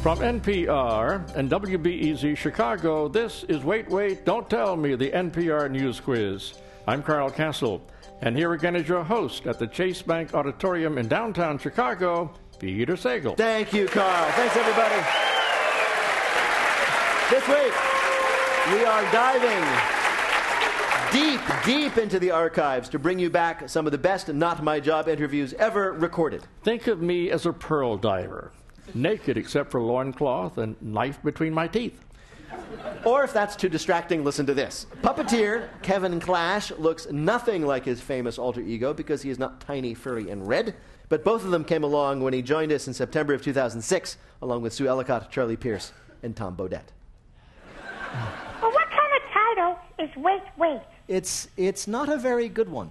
From NPR and WBEZ Chicago, this is Wait, Wait, Don't Tell Me, the NPR News Quiz. I'm Carl Castle, and here again is your host at the Chase Bank Auditorium in downtown Chicago, Peter Sagal. Thank you, Carl. Thanks, everybody. This week, we are diving deep into the archives to bring you back some of the best Not My Job interviews ever recorded. Think of me as a pearl diver, naked except for loincloth and knife between my teeth. Or if that's too distracting, listen to this. Puppeteer Kevin Clash looks nothing like his famous alter ego because he is not tiny, furry, and red. But both of them came along when he joined us in September of 2006, along with Sue Ellicott, Charlie Pierce, and Tom Bodett. Well, what kind of title is Wait, Wait? It's not a very good one.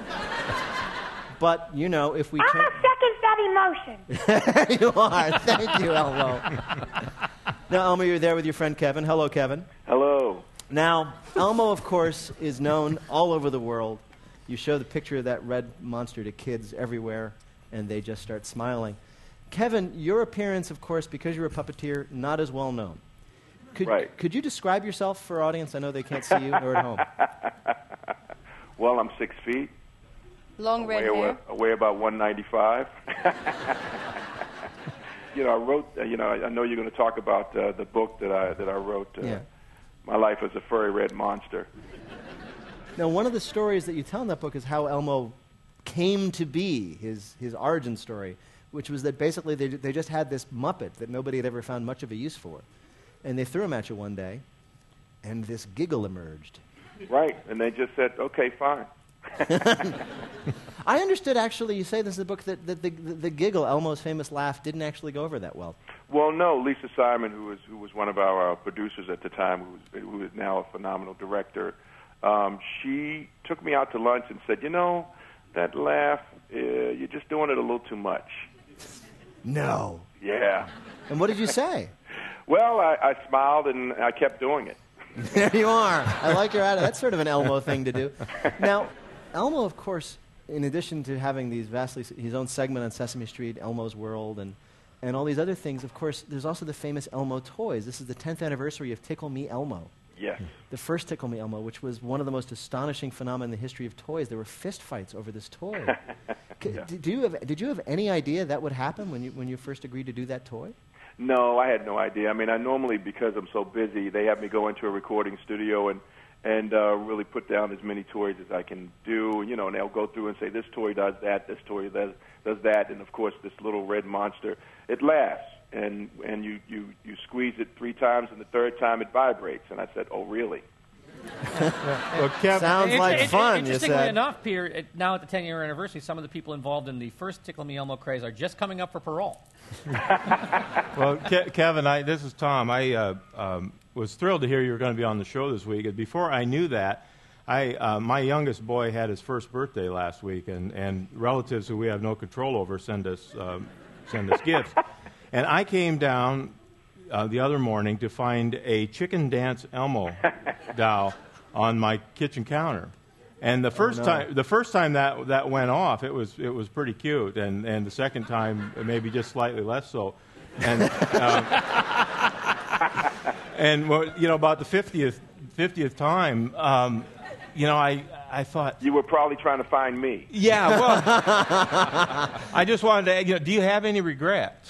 But, you know, if we... Elmo seconds that emotion. You are. Thank you, Elmo. Now, Elmo, you're there with your friend Kevin. Hello, Kevin. Hello. Now, Elmo, of course, is known all over the world. You show the picture of that red monster to kids everywhere, and they just start smiling. Kevin, your appearance, of course, because you're a puppeteer, not as well known. Could you describe yourself for our audience? I know they can't see you or at home. Well, I'm 6 feet. Long red hair. I weigh about 195. I wrote. I know you're going to talk about the book that I wrote. Yeah. My Life as a Furry Red Monster. Now, one of the stories that you tell in that book is how Elmo came to be, his origin story, which was that basically they just had this Muppet that nobody had ever found much of a use for. And they threw him at you one day, and this giggle emerged. Right, and they just said, okay, fine. I understood, actually, you say this in the book, that the giggle, Elmo's famous laugh, didn't actually go over that well. Well, no, Lisa Simon, who was one of our producers at the time, who is now a phenomenal director, she took me out to lunch and said, that laugh, you're just doing it a little too much. No. Yeah. And what did you say? Well, I smiled and I kept doing it. There you are. I like your attitude. That's sort of an Elmo thing to do. Now, Elmo, of course, in addition to having his own segment on Sesame Street, Elmo's World, and all these other things, of course, there's also the famous Elmo toys. This is the 10th anniversary of Tickle Me Elmo. Yes. The first Tickle Me Elmo, which was one of the most astonishing phenomena in the history of toys. There were fist fights over this toy. Yeah. Did you have any idea that would happen when you first agreed to do that toy? No, I had no idea. I mean, I normally, because I'm so busy, they have me go into a recording studio and really put down as many toys as I can do. And they'll go through and say, this toy does that, this toy does that, and of course, this little red monster, it laughs. And you squeeze it 3 times, and the third time it vibrates. And I said, oh, really? Well, Kevin, sounds like fun, you said. Interestingly enough, Peter, now at the 10-year anniversary, some of the people involved in the first Tickle Me Elmo craze are just coming up for parole. Well, Kevin, this is Tom. I was thrilled to hear you were going to be on the show this week. And before I knew that, my youngest boy had his first birthday last week, and relatives who we have no control over send us gifts. And I came down the other morning to find a Chicken Dance Elmo doll on my kitchen counter. And the first time that went off, it was pretty cute, and the second time maybe just slightly less so. And about the 50th time, I thought you were probably trying to find me. Yeah, well, I just wanted to. Do you have any regrets?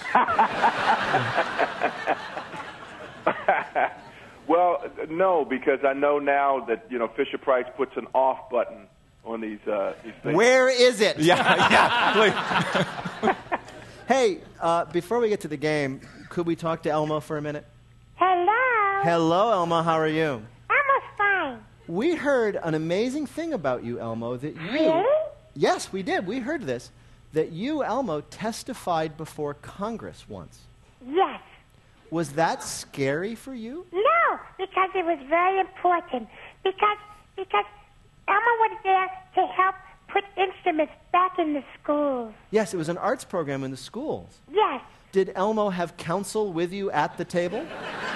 Well, no, because I know now that Fisher Price puts an off button on these things. Where is it? Yeah, please. Hey, before we get to the game, could we talk to Elmo for a minute? Hello. Hello, Elmo. How are you? Elmo's fine. We heard an amazing thing about you, Elmo. That you. Really? Yes, we did. We heard this. That you, Elmo, testified before Congress once. Yes. Was that scary for you? No, because it was very important. Because Elmo was there to help put instruments back in the schools. Yes, it was an arts program in the schools. Yes. Did Elmo have counsel with you at the table?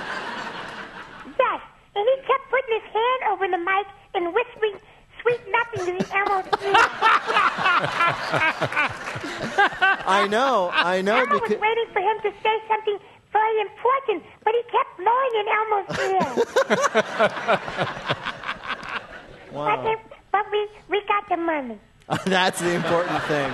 Yes, and he kept putting his hand over the mic and whispering sweet nothings in Elmo's ear. I know. Elmo was waiting for him to say something very important, but he kept blowing in Elmo's ear. Wow. But we got the money. That's the important thing.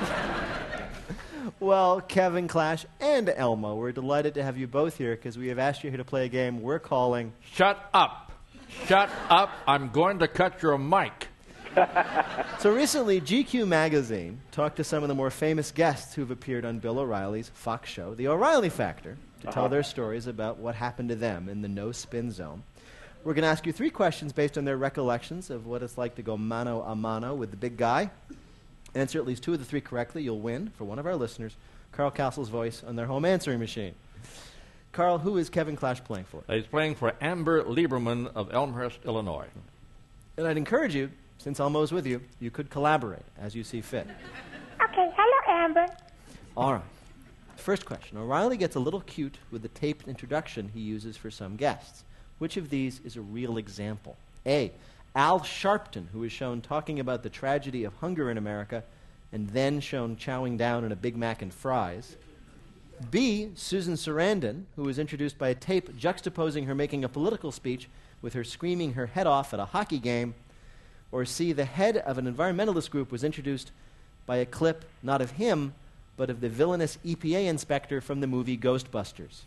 Well, Kevin Clash and Elmo, we're delighted to have you both here because we have asked you here to play a game we're calling... Shut up. Shut up. I'm going to cut your mic. So recently, GQ magazine talked to some of the more famous guests who've appeared on Bill O'Reilly's Fox show, The O'Reilly Factor, to tell their stories about what happened to them in the no-spin zone. We're going to ask you 3 questions based on their recollections of what it's like to go mano a mano with the big guy. Answer at least 2 of the 3 correctly, you'll win, for one of our listeners, Carl Castle's voice on their home answering machine. Carl, who is Kevin Clash playing for? He's playing for Amber Lieberman of Elmhurst, Illinois. And I'd encourage you, since Elmo's with you, you could collaborate as you see fit. Okay, hello, Amber. All right. First question. O'Reilly gets a little cute with the taped introduction he uses for some guests. Which of these is a real example? A, Al Sharpton, who is shown talking about the tragedy of hunger in America and then shown chowing down on a Big Mac and fries. B, Susan Sarandon, who was introduced by a tape juxtaposing her making a political speech with her screaming her head off at a hockey game. Or C, the head of an environmentalist group was introduced by a clip not of him, but of the villainous EPA inspector from the movie Ghostbusters.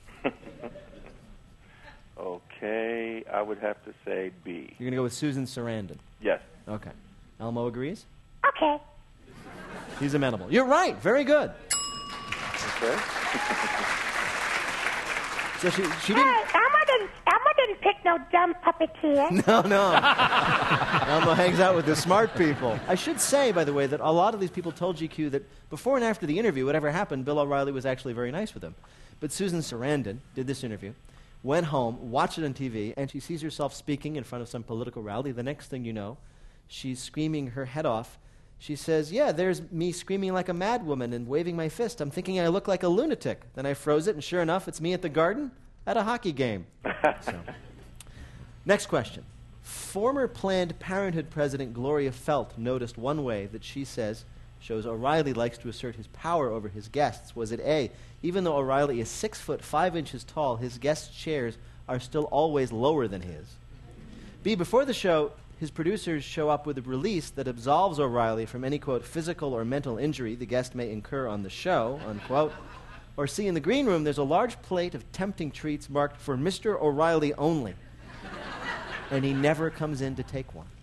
Okay, I would have to say B. You're going to go with Susan Sarandon? Yes. Okay. Elmo agrees? Okay. He's amenable. You're right. Very good. Okay. So she didn't... Elmo didn't pick no dumb puppeteer. No. Elmo hangs out with the smart people. I should say, by the way, that a lot of these people told GQ that before and after the interview, whatever happened, Bill O'Reilly was actually very nice with them. But Susan Sarandon did this interview, went home, watched it on TV, and she sees herself speaking in front of some political rally. The next thing you know, she's screaming her head off. She says, yeah, there's me screaming like a madwoman and waving my fist. I'm thinking I look like a lunatic. Then I froze it, and sure enough, it's me at the Garden at a hockey game. So. Next question. Former Planned Parenthood President Gloria Felt noticed one way that she says shows O'Reilly likes to assert his power over his guests. Was it A, even though O'Reilly is 6 foot 5 inches tall, his guests' chairs are still always lower than his? B, before the show, his producers show up with a release that absolves O'Reilly from any, quote, physical or mental injury the guest may incur on the show, unquote. Or C, in the green room, there's a large plate of tempting treats marked for Mr. O'Reilly only. And he never comes in to take one.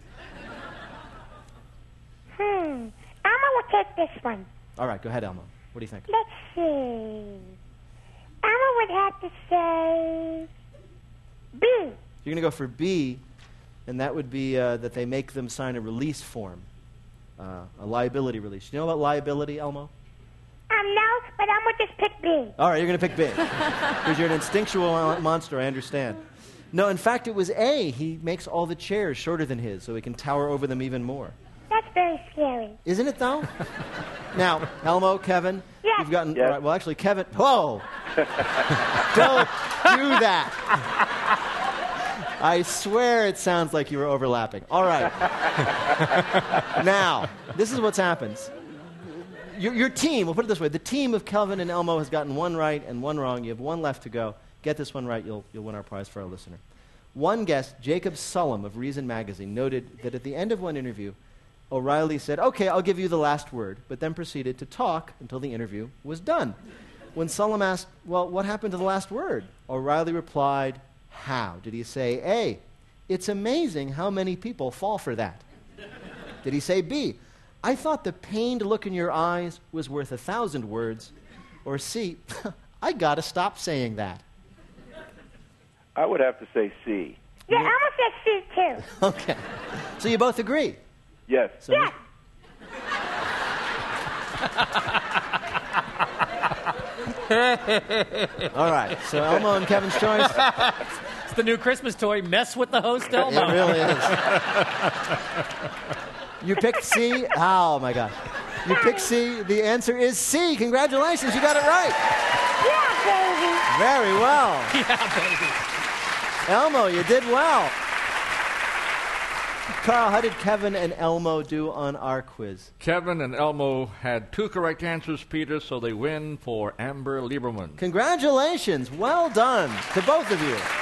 Elmo will take this one. All right, go ahead, Elmo. What do you think? Let's see. Elmo would have to say B. You're going to go for B, and that would be that they make them sign a release form, a liability release. You know about liability, Elmo? No, but I'm going to just pick B. All right, you're going to pick B. Because you're an instinctual monster, I understand. No, in fact, it was A. He makes all the chairs shorter than his so he can tower over them even more. That's very scary. Isn't it, though? Now, Elmo, Kevin, yes. You've gotten... Yes. Right, well, actually, Kevin... Whoa! Don't do that! I swear it sounds like you were overlapping. All right. Now, this is what's happened. Your team, we'll put it this way, the team of Kelvin and Elmo has gotten one right and one wrong. You have one left to go. Get this one right, you'll win our prize for our listener. One guest, Jacob Sullum of Reason Magazine, noted that at the end of one interview, O'Reilly said, okay, I'll give you the last word, but then proceeded to talk until the interview was done. When Sullum asked, well, what happened to the last word? O'Reilly replied, how? Did he say A, it's amazing how many people fall for that? Did he say B, I thought the pained look in your eyes was worth 1,000 words? Or C, I gotta stop saying that? I would have to say C. Yeah, Elmo says C, too. Okay. So you both agree? Yes. So Yes. All right. So Elmo and Kevin's choice. It's the new Christmas toy. Mess with the host, Elmo. It really is. You picked C? Oh, my gosh. You picked C. The answer is C. Congratulations. You got it right. Yeah, baby. Very well. Yeah, baby. Elmo, you did well. Carl, how did Kevin and Elmo do on our quiz? Kevin and Elmo had 2 correct answers, Peter, so they win for Amber Lieberman. Congratulations. Well done to both of you.